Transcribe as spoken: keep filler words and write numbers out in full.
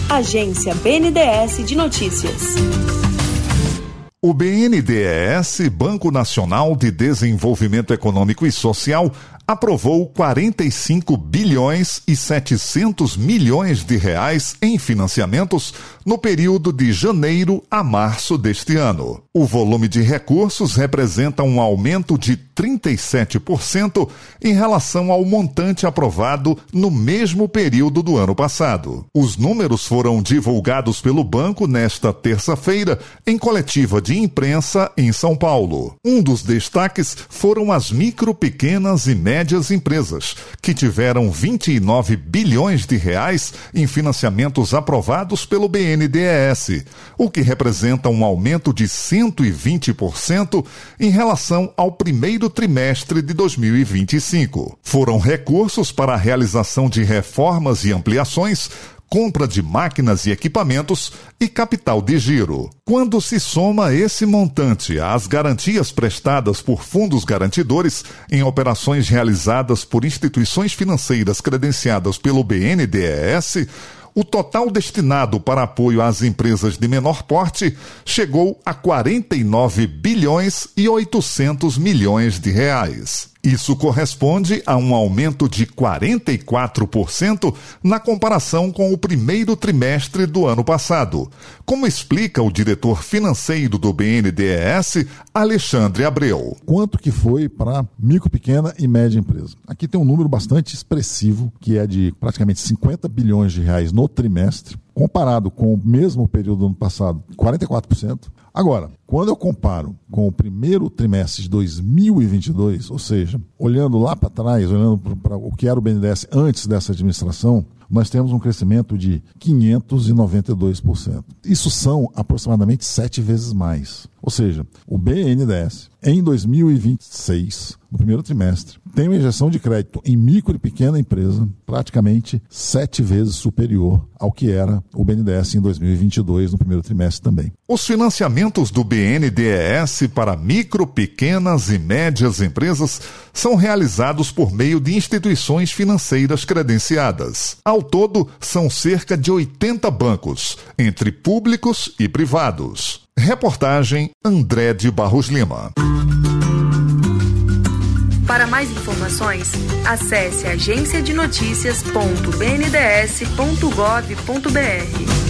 Agência B N D E S de Notícias. O B N D E S, Banco Nacional de Desenvolvimento Econômico e Social, aprovou quarenta e cinco bilhões e setecentos milhões de reais em financiamentos no período de janeiro a março deste ano. O volume de recursos representa um aumento de trinta e sete por cento em relação ao montante aprovado no mesmo período do ano passado. Os números foram divulgados pelo banco nesta terça-feira em coletiva de imprensa em São Paulo. Um dos destaques foram as micro, pequenas e médias empresas, que tiveram vinte e nove bilhões de reais em financiamentos aprovados pelo B N D E S, o que representa um aumento de cento e vinte por cento em relação ao primeiro trimestre de dois mil e vinte e cinco. Foram recursos para a realização de reformas e ampliações, compra de máquinas e equipamentos e capital de giro. Quando se soma esse montante às garantias prestadas por fundos garantidores em operações realizadas por instituições financeiras credenciadas pelo B N D E S, o total destinado para apoio às empresas de menor porte chegou a quarenta e nove bilhões e oitocentos milhões de reais. Isso corresponde a um aumento de quarenta e quatro por cento na comparação com o primeiro trimestre do ano passado, como explica o diretor financeiro do B N D E S, Alexandre Abreu. Quanto que foi para micro, pequena e média empresa? Aqui tem um número bastante expressivo, que é de praticamente cinquenta bilhões de reais no trimestre, comparado com o mesmo período do ano passado, quarenta e quatro por cento. Agora, quando eu comparo com o primeiro trimestre de dois mil e vinte e dois, ou seja, olhando lá para trás, olhando para o que era o B N D E S antes dessa administração, nós temos um crescimento de quinhentos e noventa e dois por cento. Isso são aproximadamente sete vezes mais. Ou seja, o B N D E S, em dois mil e vinte e seis, no primeiro trimestre, tem uma injeção de crédito em micro e pequena empresa praticamente sete vezes superior ao que era o B N D E S em dois mil e vinte e dois, no primeiro trimestre também. Os financiamentos do B N D E S para micro, pequenas e médias empresas são realizados por meio de instituições financeiras credenciadas. Ao todo, são cerca de oitenta bancos, entre públicos e privados. Reportagem André de Barros Lima. Para mais informações, acesse agência de notícias ponto b n d e s ponto gov ponto b r.